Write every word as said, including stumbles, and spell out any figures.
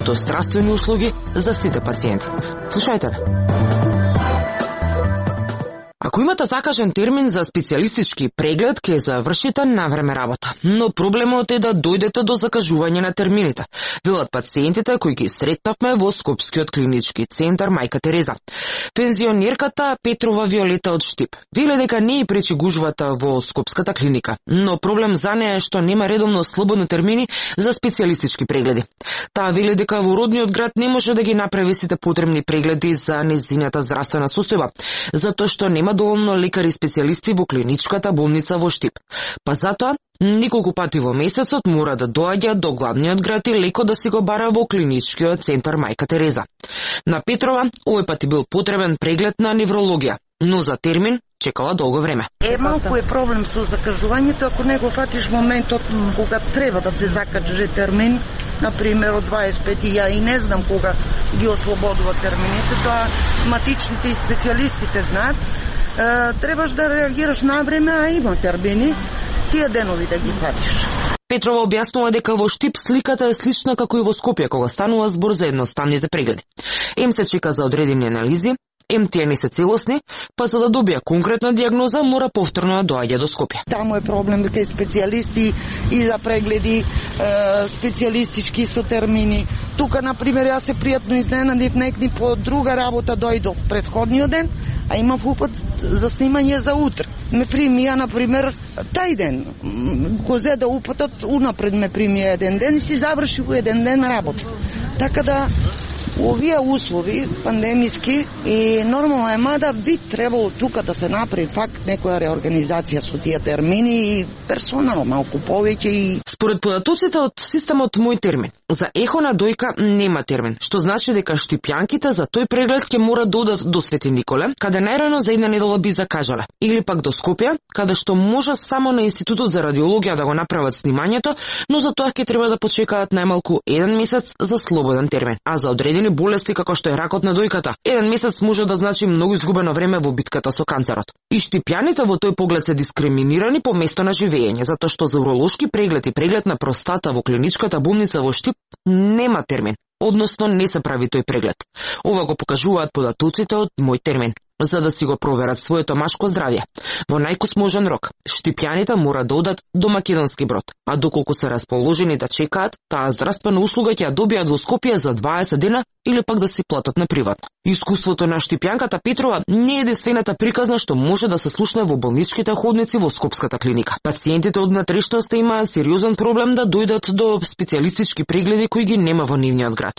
до здравствени услуги за сите пациенти. Слушајте. Ако имате закажен термин за специјалистички преглед, ќе завршите на време работа. Но проблемот е да дојдете до закажување на термините, велат пациентите кои ги сретнавме во Скопскиот клинички центар Мајка Тереза. Пензионерката Петрова Виолета од Штип веле дека не и пречи гужвата во Скопската клиника, но проблем за неа е што нема редовно слободни термини за специјалистички прегледи. Таа веле дека во родниот град не може да ги направи сите потребни прегледи за нејзината здравствена состојба, затоа што нема доволно лекари и специјалисти во клиничката болница во Штип. Па затоа, неколку пати во месецот мора да доаѓа до главниот град и леко да си го бара во клиничкиот центар Мајка Тереза. На Петрова овој пати бил потребен преглед на неврологија, но за термин чекала долго време. Е, малку е проблем со закажувањето, ако не го фатиш моментот кога треба да се закаже термин, например од дваесет пети, ја и не знам кога ги ослободува термините, тоа матичните и специјалистите знаат, е, требаш да реагираш на време, а има термини, тие денови да ги фатиш. Петрова објаснува дека во Штип сликата е слична како и во Скопје кога станува збор за едноставните прегледи. Ем се чека за одредени анализи, ем тие не се целосни, па за да добија конкретна дијагноза мора повторно да доаѓа до Скопје. Таму е проблем дека специјалисти и за прегледи, специјалистички со термини. Тука, например, јас се пријатно изненадив, некни по друга работа дојдов предходниот ден, а имав упат за снимање за утре. Ме примија, например, тај ден. Го зеда упатот, унапред ме примија еден ден и си заврши во еден ден работа. Така да, овие услови пандемиски и нормално е, мада би требало тука да се направи факт некоја реорганизација со тие термини и персонал малку повеќе и... Според податоците од системот Мој термин, за ехо на дојка нема термин, што значи дека штипјанките за тој преглед ќе мора да одат до Свети Николе, каде најрано за една недела би закажале, или пак до Скопје, каде што може само на Институтот за радиологија да го направат снимањето, но за тоа ќе треба да почекаат најмалку еден месец за слободен термин, а за одредени болести како што е ракот на дојката, еден месец може да значи многу изгубено време во битката со канцерот. И штипјаните во тој поглед се дискриминирани по место на живење, затоа што за уролошки преглед и преглед на простата во клиничката болница во Штип нема термин, односно не се прави тој преглед. Ова го покажуваат податоците од Мој термин, за да си го проверат своето машко здравје. Во најкосможен рок, штипјаните мора да одат до Македонски Брод, а доколку се расположени да чекаат, таа здравствена услуга ќе ја добијат во Скопје за дваесет дена или пак да си платат на приватно. Искуството на штипјанката Петрова не е единствената приказна што може да се слушне во болничките ходници во Скопската клиника. Пациентите од натрешноста имаат сериозен проблем да дојдат до специјалистички прегледи кои ги нема во нивниот град.